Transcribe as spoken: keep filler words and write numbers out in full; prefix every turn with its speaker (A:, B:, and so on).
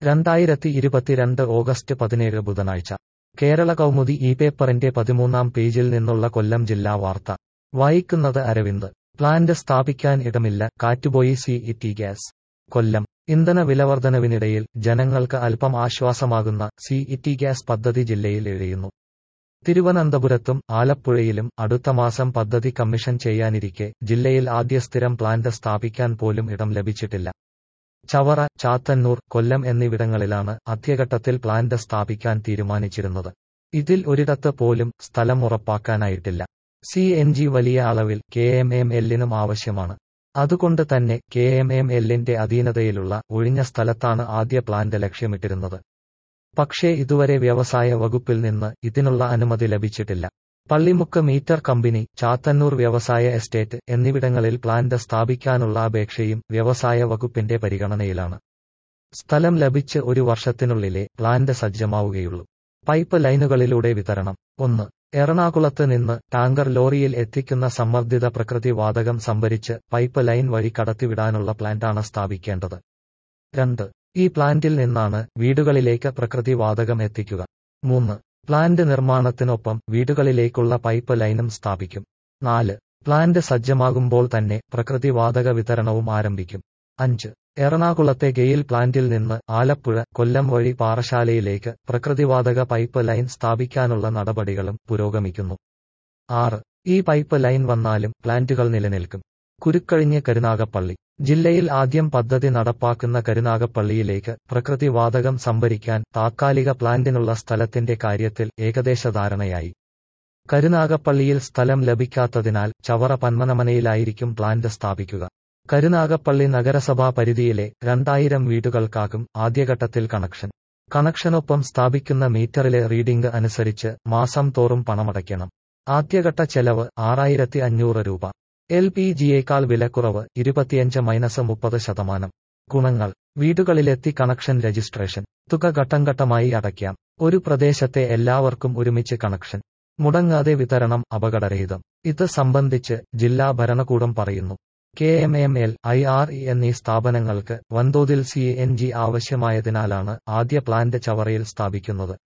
A: രണ്ടായിരത്തി ഇരുപത്തിരണ്ട് ഓഗസ്റ്റ് പതിനേഴ് ബുധനാഴ്ച കേരള കൗമുദി ഈ പേപ്പറിന്റെ പതിമൂന്നാം പേജിൽ നിന്നുള്ള കൊല്ലം ജില്ലാ വാർത്ത വായിക്കുന്നത് അരവിന്ദ്. പ്ലാന്റ് സ്ഥാപിക്കാൻ ഇടമില്ല, കാറ്റുപോയി C E T gas. Kollam. ഇന്ധന വിലവർധനവിനിടയിൽ ജനങ്ങൾക്ക് അല്പം ആശ്വാസമാകുന്ന സി ഇ ടി ഗ്യാസ് പദ്ധതി ജില്ലയിൽ ഇഴയുന്നു. തിരുവനന്തപുരത്തും ആലപ്പുഴയിലും അടുത്ത മാസം പദ്ധതി കമ്മീഷൻ ചെയ്യാനിരിക്കെ ജില്ലയിൽ ആദ്യ സ്ഥിരം പ്ലാന്റ് സ്ഥാപിക്കാൻ പോലും ഇടം ലഭിച്ചിട്ടില്ല. ചവറ, ചാത്തന്നൂർ, കൊല്ലം എന്നിവിടങ്ങളിലാണ് ആദ്യഘട്ടത്തിൽ പ്ലാന്റ് സ്ഥാപിക്കാൻ തീരുമാനിച്ചിരുന്നത്. ഇതിൽ ഒരിടത്ത് പോലും സ്ഥലം ഉറപ്പാക്കാനായിട്ടില്ല. സി എൻ ജി വലിയ അളവിൽ കെ എം എം എല്ലിനും ആവശ്യമാണ്. അതുകൊണ്ട് തന്നെ കെ എം എം എല്ലിന്റെ അധീനതയിലുള്ള ഒഴിഞ്ഞ സ്ഥലത്താണ് ആദ്യ പ്ലാന്റ് ലക്ഷ്യമിട്ടിരുന്നത്. പക്ഷേ ഇതുവരെ വ്യവസായ വകുപ്പിൽ നിന്ന് ഇതിനുള്ള അനുമതി ലഭിച്ചിട്ടില്ല. പള്ളിമുക്ക് മീറ്റർ കമ്പനി, ചാത്തന്നൂർ വ്യവസായ എസ്റ്റേറ്റ് എന്നിവിടങ്ങളിൽ പ്ലാന്റ് സ്ഥാപിക്കാനുള്ള അപേക്ഷയും വ്യവസായ വകുപ്പിന്റെ പരിഗണനയിലാണ്. സ്ഥലം ലഭിച്ച് ഒരു വർഷത്തിനുള്ളിലേ പ്ലാന്റ് സജ്ജമാവുകയുള്ളൂ. പൈപ്പ് ലൈനുകളിലൂടെ വിതരണം. ഒന്ന്. എറണാകുളത്ത് നിന്ന് ടാങ്കർ ലോറിയിൽ എത്തിക്കുന്ന സമ്മർദ്ദിത പ്രകൃതി വാതകം സംഭരിച്ച് പൈപ്പ് ലൈൻ വഴി കടത്തിവിടാനുള്ള പ്ലാന്റാണ് സ്ഥാപിക്കേണ്ടത്. രണ്ട്. ഈ പ്ലാന്റിൽ നിന്നാണ് വീടുകളിലേക്ക് പ്രകൃതി വാതകം എത്തിക്കുക. മൂന്ന്. പ്ലാന്റ് നിർമ്മാണത്തിനൊപ്പം വീടുകളിലേക്കുള്ള പൈപ്പ് ലൈനും സ്ഥാപിക്കും. നാല്. പ്ലാന്റ് സജ്ജമാകുമ്പോൾ തന്നെ പ്രകൃതി വാതക വിതരണവും ആരംഭിക്കും. അഞ്ച്. എറണാകുളത്തെ ഗെയിൽ പ്ലാന്റിൽ നിന്ന് ആലപ്പുഴ, കൊല്ലം വഴി പാറശാലയിലേക്ക് പ്രകൃതിവാതക പൈപ്പ് ലൈൻ സ്ഥാപിക്കാനുള്ള നടപടികളും പുരോഗമിക്കുന്നു. ആറ്. ഈ പൈപ്പ് ലൈൻ വന്നാലും പ്ലാന്റുകൾ നിലനിൽക്കും. കുരുക്കഴിഞ്ഞ് കരുനാഗപ്പള്ളി. ജില്ലയിൽ ആദ്യം പദ്ധതി നടപ്പാക്കുന്ന കരുനാഗപ്പള്ളിയിലേക്ക് പ്രകൃതി വാതകം സംഭരിക്കാൻ താത്കാലിക പ്ലാന്റിനുള്ള സ്ഥലത്തിന്റെ കാര്യത്തിൽ ഏകദേശ ധാരണയായി. കരുനാഗപ്പള്ളിയിൽ സ്ഥലം ലഭിക്കാത്തതിനാൽ ചവറ പന്മനമനയിലായിരിക്കും പ്ലാന്റ് സ്ഥാപിക്കുക. കരുനാഗപ്പള്ളി നഗരസഭാ പരിധിയിലെ രണ്ടായിരം വീടുകൾക്കാകും ആദ്യഘട്ടത്തിൽ കണക്ഷൻ. കണക്ഷനൊപ്പം സ്ഥാപിക്കുന്ന മീറ്ററിലെ റീഡിംഗ് അനുസരിച്ച് മാസം തോറും പണമടയ്ക്കണം. ആദ്യഘട്ട ചെലവ് ആറായിരത്തി അഞ്ഞൂറ് രൂപ. എൽ പി ജിയേക്കാൾ വിലക്കുറവ്, ഇരുപത്തിയഞ്ച് മൈനസ് മുപ്പത് ശതമാനം. ഗുണങ്ങൾ. വീടുകളിലെത്തി കണക്ഷൻ രജിസ്ട്രേഷൻ. തുക ഘട്ടംഘട്ടമായി അടയ്ക്കാം. ഒരു പ്രദേശത്തെ എല്ലാവർക്കും ഒരുമിച്ച് കണക്ഷൻ. മുടങ്ങാതെ വിതരണം, അപകടരഹിതം. ഇത് സംബന്ധിച്ച് ജില്ലാ ഭരണകൂടം പറയുന്നു. K M M L, I R E എന്നീ സ്ഥാപനങ്ങൾക്ക് വൻതോതിൽ സി എൻ ജി ആവശ്യമായതിനാലാണ് ആദ്യ പ്ലാന്റ് ചവറയിൽ സ്ഥാപിക്കുന്നത്.